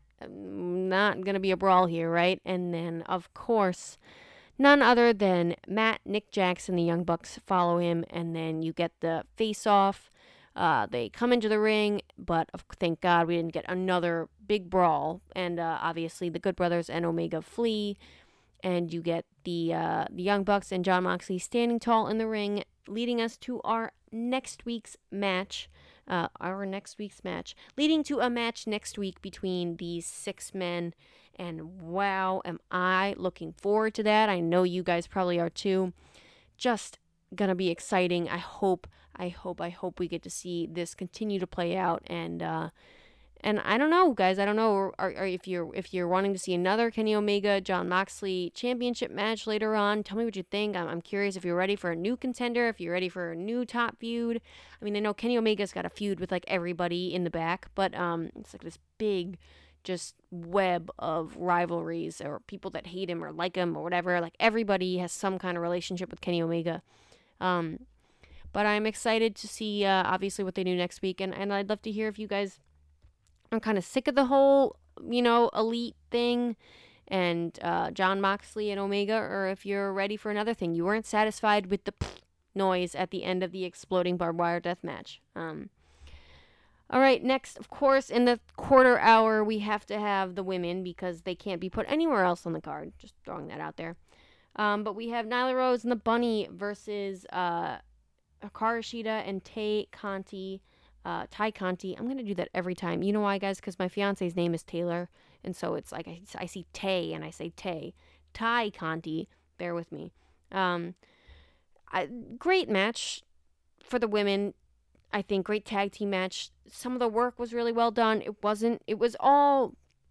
Not gonna be a brawl here, right? And then of course, none other than Matt, Nick Jackson, the Young Bucks follow him, and then you get the face off. Uh, they come into the ring, but thank God we didn't get another big brawl. And uh, obviously, the Good Brothers and Omega flee, and you get the uh, the Young Bucks and Jon Moxley standing tall in the ring, leading us to our next week's match. Uh, our next week's match, leading to a match next week between these six men. And wow, am I looking forward to that? I know you guys probably are too. Just gonna be exciting. I hope, I hope, I hope we get to see this continue to play out. And uh, and I don't know, guys. I don't know, or, or if you're if you're wanting to see another Kenny Omega Jon Moxley championship match later on. Tell me what you think. I'm, I'm curious if you're ready for a new contender. If you're ready for a new top feud. I mean, I know Kenny Omega's got a feud with like everybody in the back, but um, it's like this big, just web of rivalries or people that hate him or like him or whatever. Like everybody has some kind of relationship with Kenny Omega. Um, but I'm excited to see uh, obviously what they do next week, and, and I'd love to hear if you guys are kind of sick of the whole, you know, elite thing and uh, Jon Moxley and Omega, or if you're ready for another thing. You weren't satisfied with the noise at the end of the exploding barbed wire death match. Um, All right, next, of course, in the quarter hour, we have to have the women because they can't be put anywhere else on the card. Just throwing that out there. Um, but we have Nyla Rose and the Bunny versus uh, Hikaru Shida and Tay Conti. Uh, Ty Conti. I'm going to do that every time. You know why, guys? Because my fiance's name is Taylor. And so it's like I, I see Tay and I say Tay. Ty Conti. Bear with me. Um, I, great match for the women. I think great tag team match. Some of the work was really well done. It wasn't, it was all,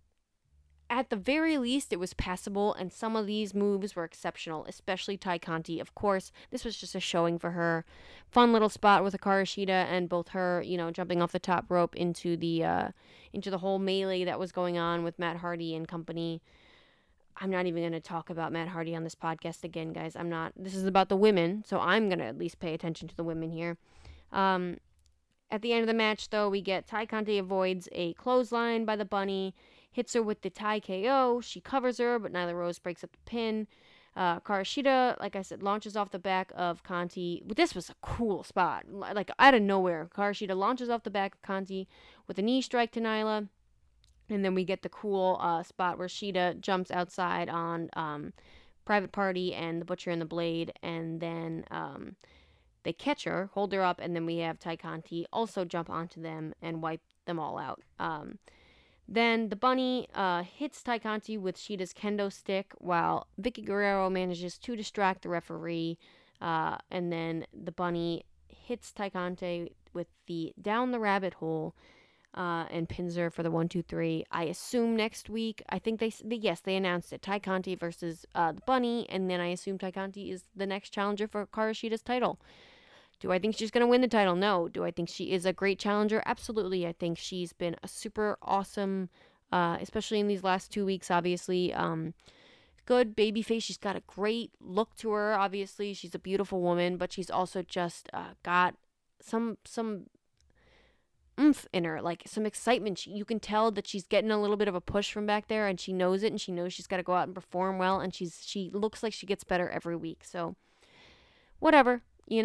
at the very least, it was passable, and some of these moves were exceptional, especially Ty Conti. Of course, this was just a showing for her. Fun little spot with Hikaru Shida and both her, you know, jumping off the top rope into the, uh, into the whole melee that was going on with Matt Hardy and company. I'm not even going to talk about Matt Hardy on this podcast again, guys. I'm not. This is about the women, so I'm going to at least pay attention to the women here. Um, at the end of the match, though, we get Ty Conti avoids a clothesline by the Bunny, hits her with the Ty K O. She covers her, but Nyla Rose breaks up the pin. Uh, Hikaru Shida, like I said, launches off the back of Conti. This was a cool spot. Like, out of nowhere, Hikaru Shida launches off the back of Conti with a knee strike to Nyla. And then we get the cool uh, spot where Shida jumps outside on um, Private Party and the Butcher and the Blade. And then um, they catch her, hold her up, and then we have Ty Conti also jump onto them and wipe them all out. Um, then the Bunny uh, hits Ty Conti with Shida's kendo stick while Vicky Guerrero manages to distract the referee. Uh, and then the Bunny hits Ty Conti with the down the rabbit hole. Uh, and pins her for the one, two, three. I assume next week, I think they, they yes, they announced it. Ty Conti versus uh, the Bunny, and then I assume Ty Conti is the next challenger for Hikaru Shida's title. Do I think she's going to win the title? No. Do I think she is a great challenger? Absolutely. I think she's been a super awesome, uh, especially in these last two weeks, obviously. Um, good babyface. She's got a great look to her, obviously. She's a beautiful woman, but she's also just uh, got some some... oomph in her, like some excitement. She, you can tell that she's getting a little bit of a push from back there, and she knows it, and she knows she's got to go out and perform well, and she's she looks like she gets better every week. So whatever, you know,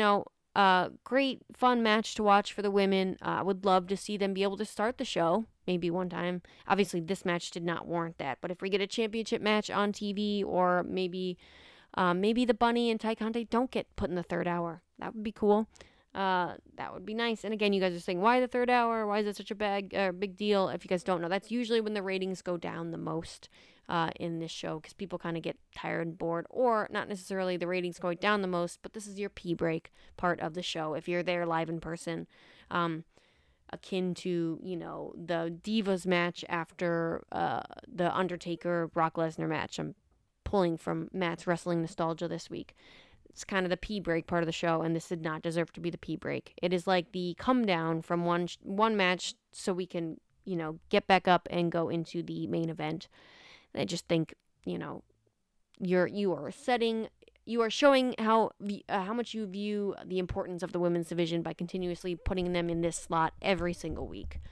Uh, great, fun match to watch for the women. Uh, I would love to see them be able to start the show maybe one time. Obviously, this match did not warrant that, but if we get a championship match on T V, or maybe um, maybe the Bunny and Ty Conte don't get put in the third hour, that would be cool. Uh, that would be nice. And again, you guys are saying, why the third hour? Why is it such a big, uh, big deal? If you guys don't know, that's usually when the ratings go down the most uh, in this show, because people kind of get tired and bored, or not necessarily the ratings going down the most, but this is your pee break part of the show if you're there live in person. Um, akin to, you know, the Divas match after uh, the Undertaker Brock Lesnar match. I'm pulling from Matt's wrestling nostalgia this week. It's kind of the pee break part of the show, and this did not deserve to be the pee break. It is like the come down from one one match so we can, you know, get back up and go into the main event. I just think, you know, you're you are setting, you are showing how uh, how much you view the importance of the women's division by continuously putting them in this slot every single week.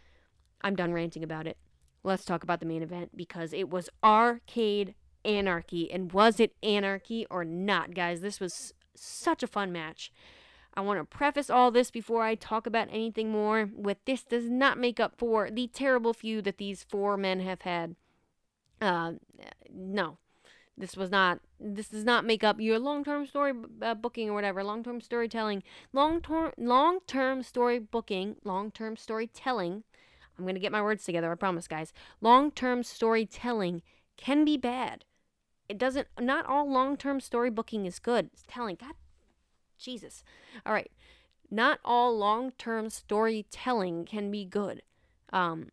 I'm done ranting about it. Let's talk about the main event, because it was Arcade Anarchy. And was it anarchy or not, guys? This was such a fun match. I want to preface all this before I talk about anything more with, this does not make up for the terrible feud that these four men have had. Uh, no. This was not, this does not make up your long-term story uh, booking or whatever, long-term storytelling, long-term, long-term story booking, long-term storytelling. I'm going to get my words together, I promise, guys. Long-term storytelling can be bad. It doesn't, not all long-term story booking is good. It's telling, God, Jesus. All right. Not all long-term storytelling can be good. Um,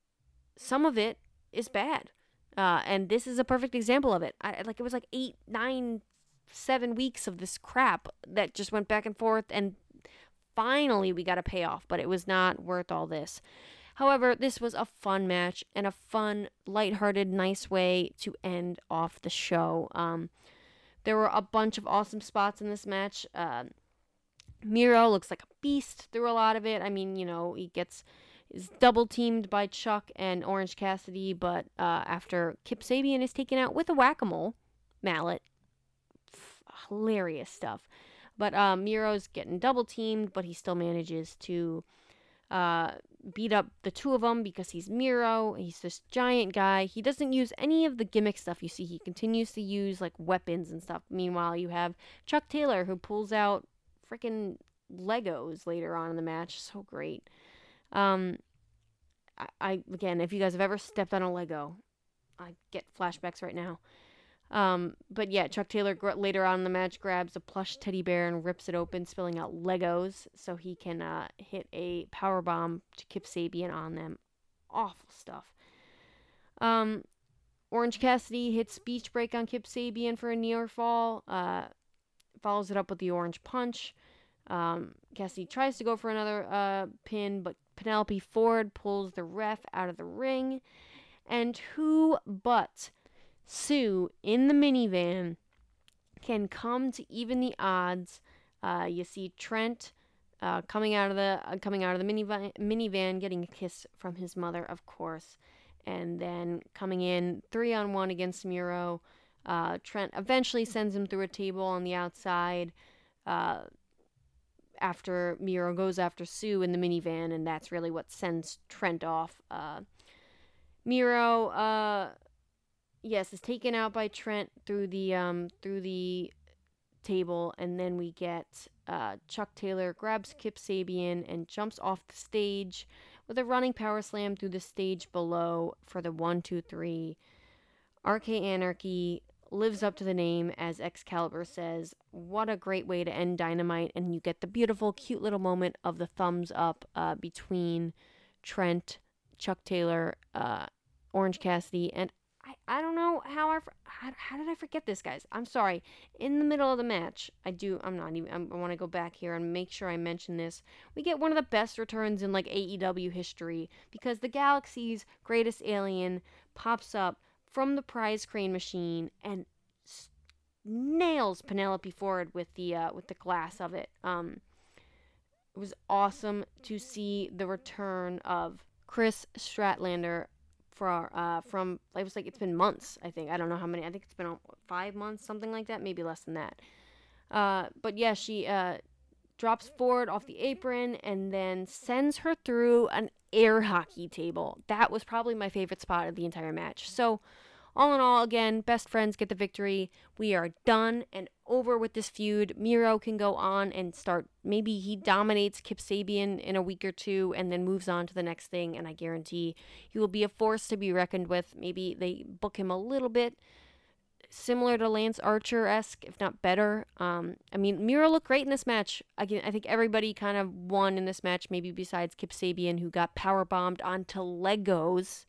some of it is bad. Uh, and this is a perfect example of it. I, like, it was like eight, nine, seven weeks of this crap that just went back and forth, and finally we got a payoff, but it was not worth all this. However, this was a fun match and a fun, lighthearted, nice way to end off the show. Um, there were a bunch of awesome spots in this match. Uh, Miro looks like a beast through a lot of it. I mean, you know, he gets is double teamed by Chuck and Orange Cassidy, but uh, after Kip Sabian is taken out with a whack-a-mole mallet, f- hilarious stuff. But uh, Miro's getting double teamed, but he still manages to uh, beat up the two of them because he's Miro. He's this giant guy. He doesn't use any of the gimmick stuff you see. He continues to use like weapons and stuff. Meanwhile, you have Chuck Taylor, who pulls out freaking Legos later on in the match. So great. Um, I, I again, if you guys have ever stepped on a Lego, I get flashbacks right now. Um, but yeah, Chuck Taylor gr- later on in the match grabs a plush teddy bear and rips it open, spilling out Legos so he can uh, hit a power bomb to Kip Sabian on them. Awful stuff. Um, Orange Cassidy hits Beach Break on Kip Sabian for a near fall. Uh, follows it up with the Orange Punch. Um, Cassidy tries to go for another uh, pin, but Penelope Ford pulls the ref out of the ring. And who but Sue in the minivan can come to even the odds. Uh, you see Trent uh, coming out of the uh, coming out of the minivan, minivan, getting a kiss from his mother, of course, and then coming in three on one against Miro. Uh, Trent eventually sends him through a table on the outside. Uh, after Miro goes after Sue in the minivan, and that's really what sends Trent off. Uh, Miro, uh, yes, is taken out by Trent through the um through the table, and then we get uh, Chuck Taylor grabs Kip Sabian and jumps off the stage with a running power slam through the stage below for the one, two, three. R K Anarchy lives up to the name, as Excalibur says. What a great way to end Dynamite, and you get the beautiful, cute little moment of the thumbs up uh, between Trent, Chuck Taylor, uh, Orange Cassidy, and I, I don't know how I how, how did I forget this, guys? I'm sorry. In the middle of the match, I do. I'm not even. I'm, I want to go back here and make sure I mention this. We get one of the best returns in like A E W history, because the Galaxy's greatest alien pops up from the prize crane machine and s- nails Penelope Ford with the uh, with the glass of it. Um, it was awesome to see the return of Chris Stratlander for uh from it was like it's been months. I think I don't know how many. I think it's been five months, something like that, maybe less than that. Uh, but yeah, she uh drops forward off the apron, and then sends her through an air hockey table. That was probably my favorite spot of the entire match. So, all in all, again, best friends get the victory. We are done and over with this feud. Miro can go on and start, maybe he dominates Kip Sabian in a week or two and then moves on to the next thing, and I guarantee he will be a force to be reckoned with. Maybe they book him a little bit similar to Lance Archer-esque, if not better. Um, I mean, Miro looked great in this match. Again, I think everybody kind of won in this match, maybe besides Kip Sabian, who got powerbombed onto Legos.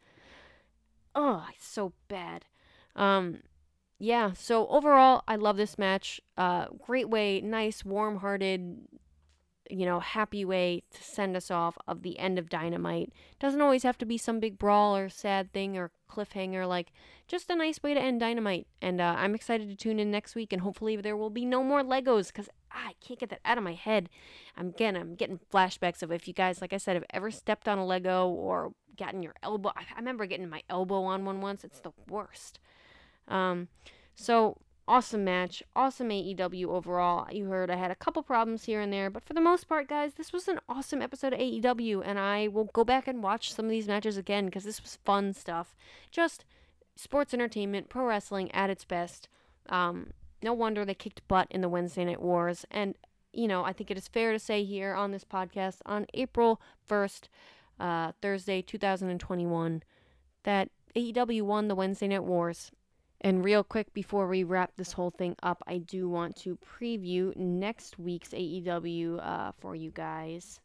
Oh, so bad. Um, yeah, so overall, I love this match. Uh, great way, nice, warm-hearted, you know, happy way to send us off of the end of Dynamite. Doesn't always have to be some big brawl or sad thing or cliffhanger. Like, just a nice way to end Dynamite. And uh, I'm excited to tune in next week, and hopefully there will be no more Legos, because ah, I can't get that out of my head. I'm again, I'm getting flashbacks of if you guys, like I said, have ever stepped on a Lego or gotten your elbow. I, I remember getting my elbow on one once. It's the worst. Um, so awesome match, awesome A E W overall. You heard I had a couple problems here and there, but for the most part, guys, this was an awesome episode of A E W, and I will go back and watch some of these matches again because this was fun stuff. Just sports entertainment, pro wrestling at its best. Um, no wonder they kicked butt in the Wednesday Night Wars, and you know, I think it is fair to say here on this podcast on April first, uh, Thursday, two thousand twenty-one, that A E W won the Wednesday Night Wars. And real quick, before we wrap this whole thing up, I do want to preview next week's A E W uh, for you guys.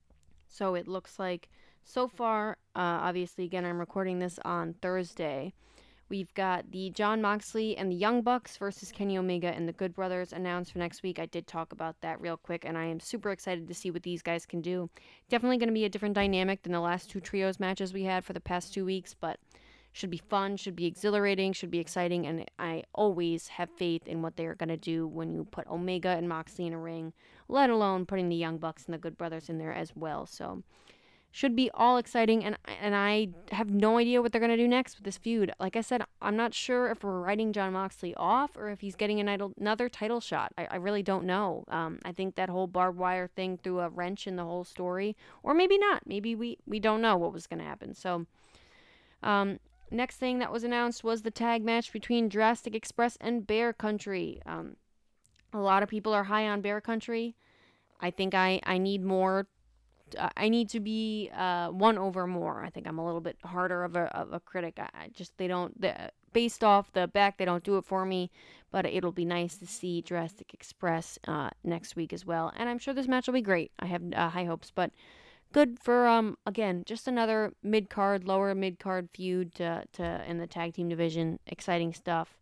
So it looks like, so far, uh, obviously, again, I'm recording this on Thursday. We've got the Jon Moxley and the Young Bucks versus Kenny Omega and the Good Brothers announced for next week. I did talk about that real quick, and I am super excited to see what these guys can do. Definitely going to be a different dynamic than the last two trios matches we had for the past two weeks, but should be fun, should be exhilarating, should be exciting, and I always have faith in what they're going to do when you put Omega and Moxley in a ring, let alone putting the Young Bucks and the Good Brothers in there as well. So, should be all exciting, and and I have no idea what they're going to do next with this feud. Like I said, I'm not sure if we're writing Jon Moxley off or if he's getting another title shot. I, I really don't know. Um, I think that whole barbed wire thing threw a wrench in the whole story, or maybe not. Maybe we, we don't know what was going to happen. So, um... next thing that was announced was the tag match between Jurassic Express and Bear Country. Um, a lot of people are high on Bear Country. I think I, I need more. Uh, I need to be uh, won over more. I think I'm a little bit harder of a, of a critic. I, I just, they don't, the, based off the back, they don't do it for me. But it'll be nice to see Jurassic Express uh, next week as well. And I'm sure this match will be great. I have uh, high hopes. But good for, um again, just another mid-card, lower mid-card feud to, to in the tag team division. Exciting stuff.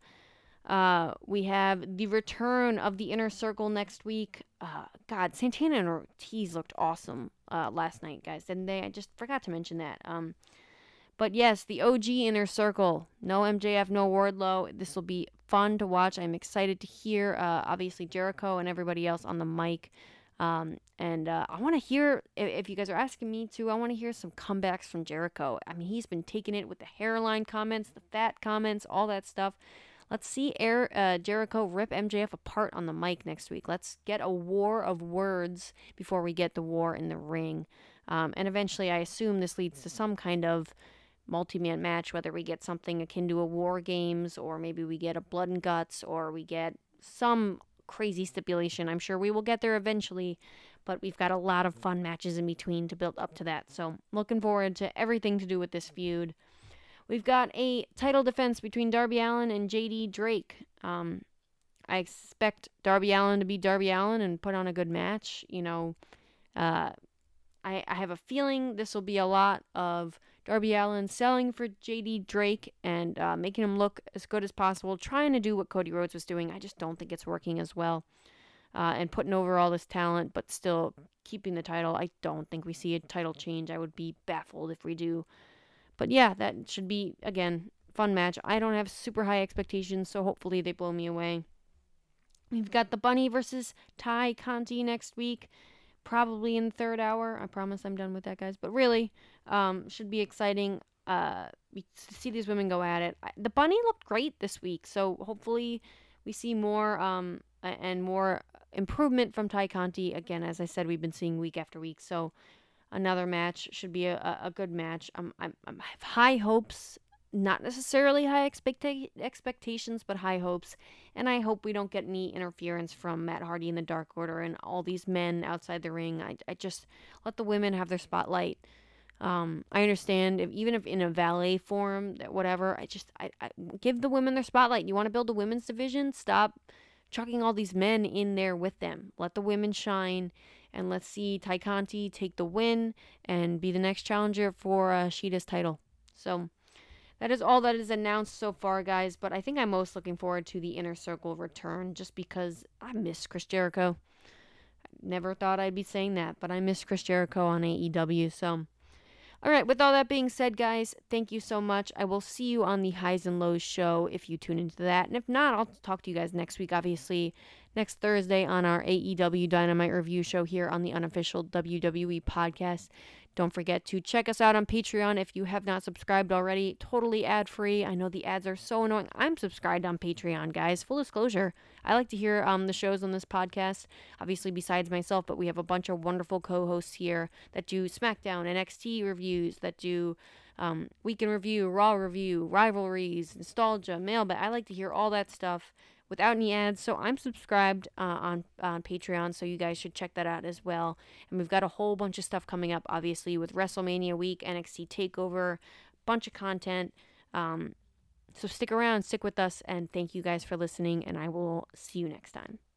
Uh, we have the return of the Inner Circle next week. Uh, God, Santana and Ortiz looked awesome uh, last night, guys, didn't they? I just forgot to mention that. Um, but yes, the O G Inner Circle. No M J F, no Wardlow. This will be fun to watch. I'm excited to hear, uh, obviously, Jericho and everybody else on the mic. Um, and uh, I want to hear, if, if you guys are asking me to, I want to hear some comebacks from Jericho. I mean, he's been taking it with the hairline comments, the fat comments, all that stuff. Let's see Air, uh, Jericho rip M J F apart on the mic next week. Let's get a war of words before we get the war in the ring. Um, and eventually, I assume this leads to some kind of multi-man match, whether we get something akin to a War Games, or maybe we get a Blood and Guts, or we get some crazy stipulation. I'm sure we will get there eventually, but we've got a lot of fun matches in between to build up to that. So, looking forward to everything to do with this feud. We've got a title defense between Darby Allin and J D Drake. Um, I expect Darby Allin to be Darby Allin and put on a good match. You know, uh, I, I have a feeling this will be a lot of Darby Allin selling for J D Drake and uh, making him look as good as possible, trying to do what Cody Rhodes was doing. I just don't think it's working as well. Uh, and putting over all this talent, but still keeping the title. I don't think we see a title change. I would be baffled if we do. But yeah, that should be, again, fun match. I don't have super high expectations, so hopefully they blow me away. We've got the Bunny versus Ty Conti next week, probably in the third hour. I promise I'm done with that, guys. But really, um, should be exciting uh, we see these women go at it. The Bunny looked great this week, so hopefully we see more um, and more improvement from Ty Conti. Again, as I said, we've been seeing week after week. So another match should be a, a good match. I'm, I'm, I have high hopes, not necessarily high expecta- expectations, but high hopes. And I hope we don't get any interference from Matt Hardy in the Dark Order and all these men outside the ring. I, I just let the women have their spotlight. Um, I understand if even if in a valet form, whatever, I just, I, I give the women their spotlight. You want to build a women's division? Stop chucking all these men in there with them. Let the women shine, and let's see Ty Conti take the win and be the next challenger for uh, Shida's title. So that is all that is announced so far, guys. But I think I'm most looking forward to the Inner Circle return, just because I miss Chris Jericho. Never thought I'd be saying that, but I miss Chris Jericho on A E W. So, all right, with all that being said, guys, thank you so much. I will see you on the Highs and Lows show if you tune into that. And if not, I'll talk to you guys next week, obviously, next Thursday on our A E W Dynamite review show here on the unofficial W W E podcast. Don't forget to check us out on Patreon if you have not subscribed already. Totally ad-free. I know the ads are so annoying. I'm subscribed on Patreon, guys. Full disclosure. I like to hear um, the shows on this podcast, obviously besides myself, but we have a bunch of wonderful co-hosts here that do SmackDown, N X T reviews, that do um, Week in Review, Raw Review, Rivalries, Nostalgia, Mailbag. I like to hear all that stuff without any ads, so I'm subscribed uh, on on Patreon, so you guys should check that out as well. And we've got a whole bunch of stuff coming up, obviously, with WrestleMania week, N X T TakeOver, bunch of content. Um, so stick around, stick with us, and thank you guys for listening, and I will see you next time.